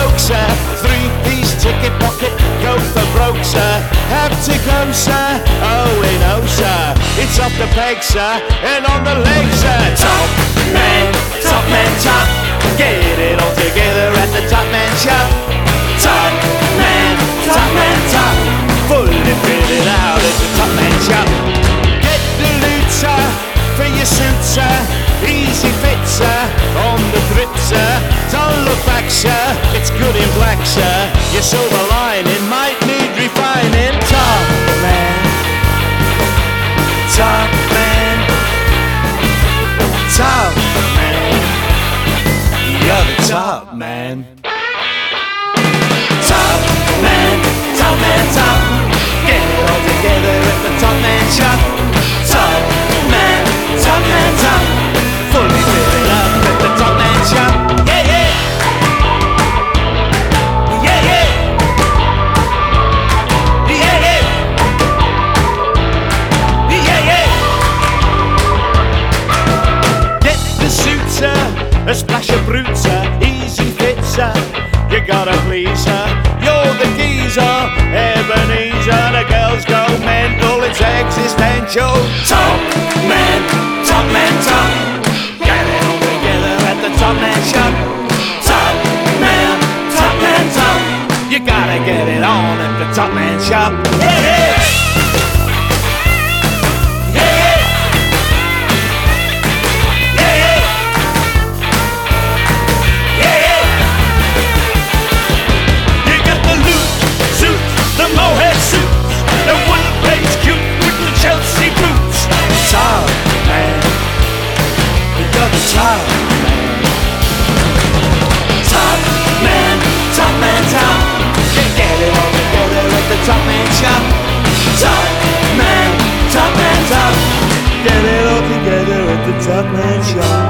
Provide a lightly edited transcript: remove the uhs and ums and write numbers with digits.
joke, sir. Three-piece ticket pocket, go for broke, sir. Have to go, sir. Oh, we know, sir. It's off the peg, sir, and on the leg, sir. Top man, top man, top. Get it all together at the Top Man Shop. Top man, top man, top. Fully fitted out at the Top Man Shop. Get the loot, sir, for your suit, sir. Easy fit, sir, on the drip, sir. Don't look back, sir, it's good in black, sir. Your silver lining might need refining. Top man, top man, top man. You're the top man. Top man, top man, top. Get it all together at the Top Man Shop. Top man, top man, top. Fully fitted up at the Top Man Shop. Yeah, yeah. Yeah, yeah. Yeah, yeah. Yeah, yeah. Get the suit, sir. A splash of brute, sir. Easy fit, sir. You gotta please her. You're the geezer, Ebenezer. The girls go mental, it's existential. Top man, top man, top. Get it all together at the Top Man Shop. Top man, top. You gotta get it on at the Top Man Shop. Yeah! Top man, top man, top man, top. Get it all together at the Top Man Shop. Top man, top. Get it all together at the Top Man Shop.